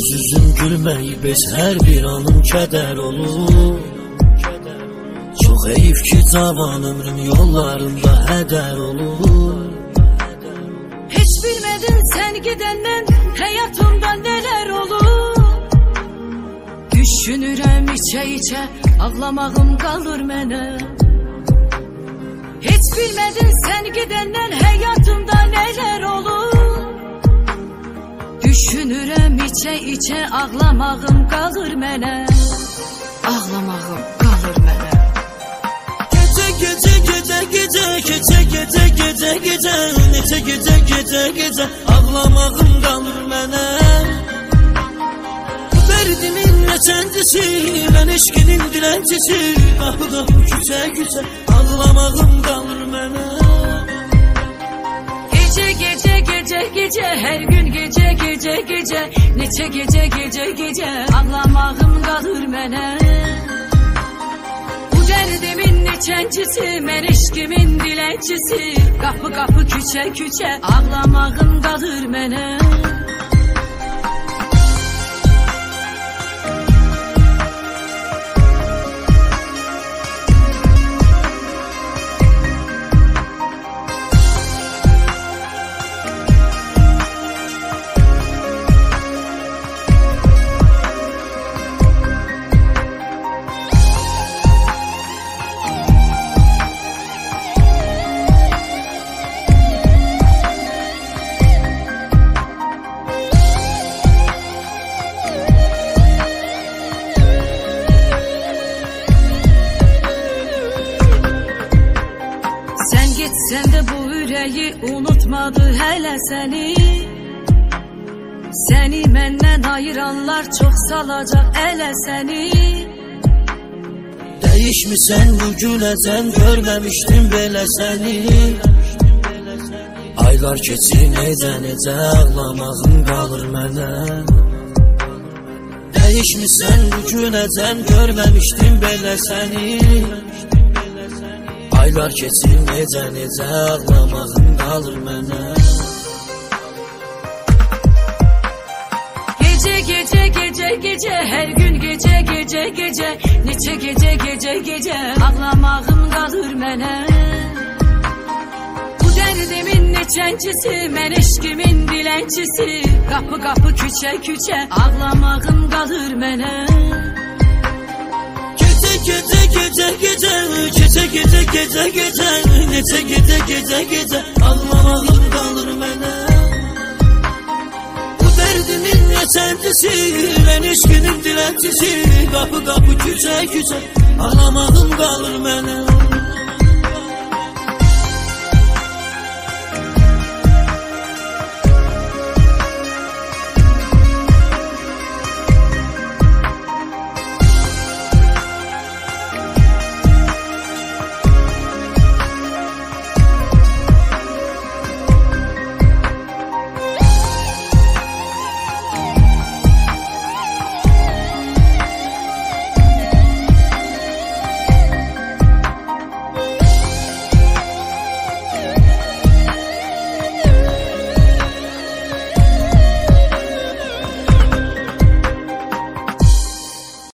Üz-üzüm gülmək biz hər bir anım kədər olur. Çox heyif ki cavan ömrüm yollarında hədər olur. Heç bilmədin sən gedəndən həyatımda nələr olur. Düşünürəm içə-içə ağlamağım qalır mənə. Heç bilmədin sən gedəndən həyatımda nələr olur. Düşünürəm içə-içə ağlamağım qalır mənə. Ağlamağım qalır mənə. Gecə gecə gecə gecə gecə gecə gecə gecə neçə gecə gecə gecə ağlamağım qalır mənə. Dərdimin neçəncisi, mən eşqinin diləncisi. Qapı qapı küçə küçə ağlamağım qalır mənə. Gecə gecə gecə gecə hər gün gecə gecə gecə neçə gecə gecə gecə ağlamağım qalır mənə. Bu dərdimin neçəncisi, mən eşqimin diləncisi. Qapı qapı küçə küçə ağlamağım qalır mənə. Sən getsən də bu ürəyi unutmadı hələ səni. Səni məndən ayıranlar çox salacaq ələ səni. Dəyişmisən bugünəcən görməmişdim belə səni. Aylar keçir necə necə ağlamağım qalır mənə. Dəyişmisən bugünəcən görməmişdim belə səni. Aylar keçir necə necə ağlamağım qalır mənə. Gecə gecə gecə gecə hər gün gecə gecə gecə neçə gecə gecə gecə ağlamağım qalır mənə. Bu dərdimin neçəncisi, mən eşqimin diləncisi. Qapı qapı küçə küçə ağlamağım qalır mənə. Gecə gecə gecə gecə gecə gecə gecə gecə neçə gecə gecə gecə ağlamağım qalır mənə. Bu dərdimin neçəncisi, mən eşqinin diləncisi. Qapı qapı küçə küçə ağlamağım qalır mənə.